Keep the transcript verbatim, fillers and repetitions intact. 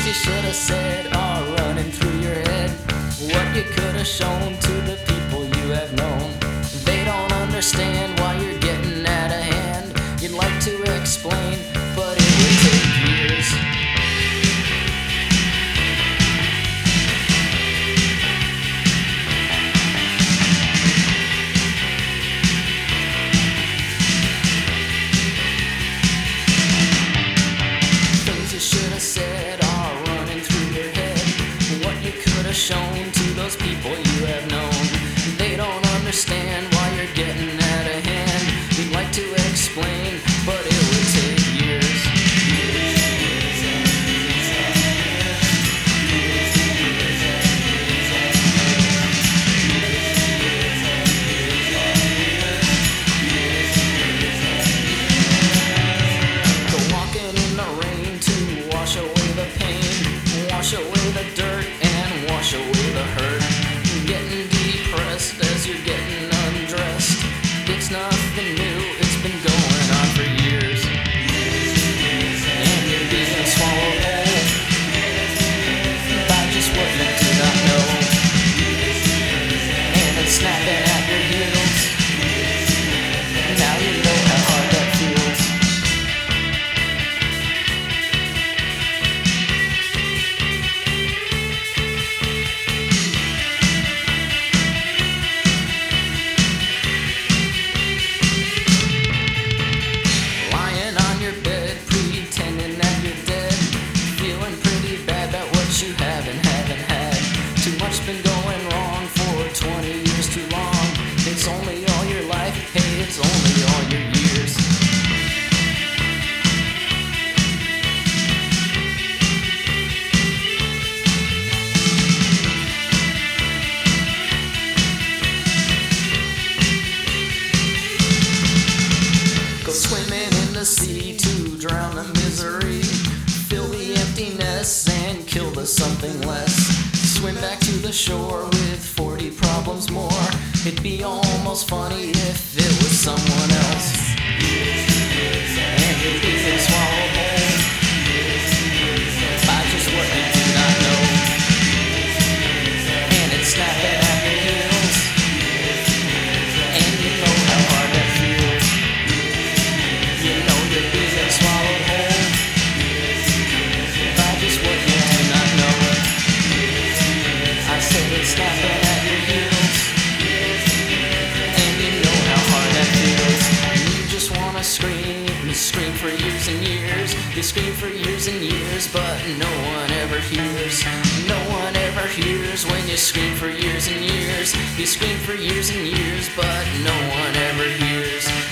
Things you should have said are running through your head. What you could have shown to the people you have known. They don't understand why you're getting out of hand. You'd like to explain, but it would take years. Things you should have said are running through your head. What you could have shown to those people you have known. They don't understand why you're getting out of hand. You'd like to explain, but it would take years. Go walking in the rain to wash away the pain, wash away the dirt and wash away the hurt. Getting depressed as you're getting undressed. It's nothing new, it's been going on for years. And you're being swallowed whole by just what you do not know. And it's snapping at your heels. Now you know how hard that feels. Lying on your bed, pretending that you're dead. Feeling pretty bad about what you haven't, haven't had. Too much's been going wrong for twenty years too long. It's only all your life, hey, it's only all your years. Go swimming in the sea to drown the misery. Fill the emptiness and kill the something less. Swim back to the shore with forty problems more. It'd be almost funny if it was someone else. And you're being swallowed whole by just what you do not know. And it's snapping at your heels. And you know how hard that feels. You know you're being swallowed whole by just what you do not know. I said it's snapping at your heels. And you know how hard that feels. You just wanna scream, you scream for years and years. You scream for years and years, but no one ever hears. No one ever hears when you scream for years and years. You scream for years and years, but no one ever hears.